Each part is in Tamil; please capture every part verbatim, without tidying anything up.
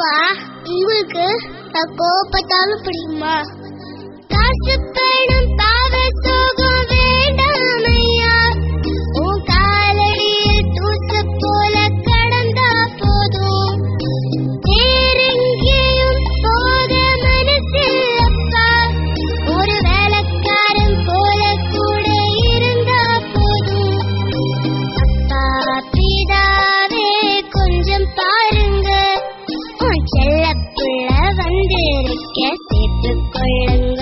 அப்பா, உங்களுக்கு கோபப்பட்டாலும் பிடிக்குமா? காசு பணம் பாவ சோகம் வேண்டாம் ஐயா, உன் காலடியில் தூசு போல கடந்தா போதும். வேறெங்கேயும் போக மனசில்லப்பா, ஒரு வேலைக்காரன் போல கூட இருந்தா போதும். அப்பா பிதாவே கொஞ்சம் பாருங்க, உன் செல்ல பிள்ளை வந்திருக்க சேர்த்து கொள்ளுங்க.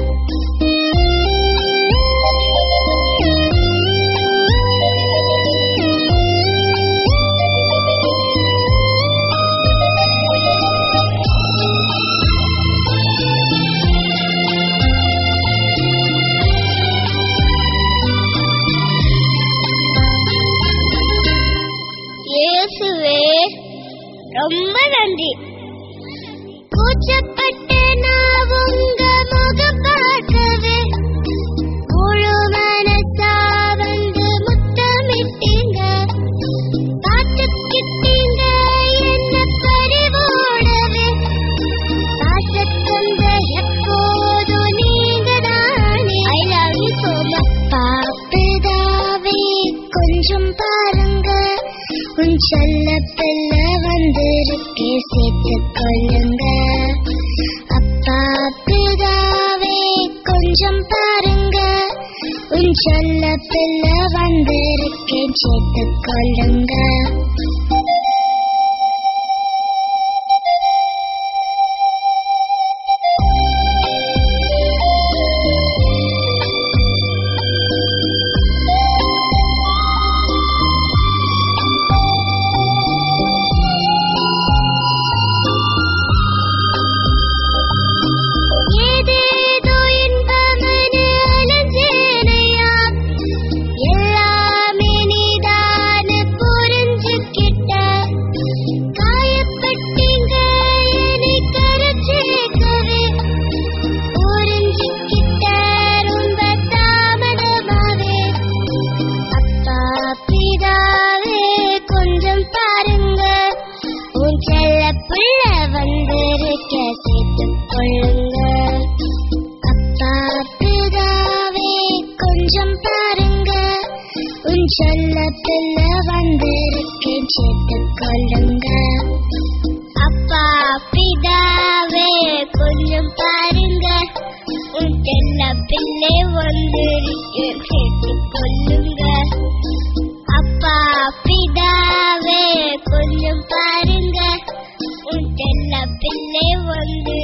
இயேசுவே ரொம்ப நன்றி. கூச்சப்பட்டு நான் உங்க முகம் பார்க்கவே முழு மனசா வந்து முத்தமிட்டீங்க. பார்த்துக்கிட்டீங்க என்ன பறிவோடவே, பாசத்தந்த எப்போதும் நீங்க தானே. I love you so much. பாப்பிதாவே கொஞ்சம் பாருங்க, உன் செல்ல பிள்ளை வந்திருக்கே சேர்த்து கொள்ளுங்க. அப்பா பிதாவே கொஞ்சம் பாருங்க, உன் செல்ல பிள்ளை வந்திருக்கே சேர்த்து கொள்ளுங்க. செல்ல பிள்ளை வந்திருக்கேன் சேர்த்து கொள்ளுங்க. அப்பா பிதாவே கொஞ்சம் பாருங்க, உன் செல்ல பிள்ளை வந்திருக்கேன் சேர்த்து கொள்ளுங்க. அப்பா பிதாவே கொஞ்சம் பாருங்க, உன் செல்ல பிள்ளை வந்து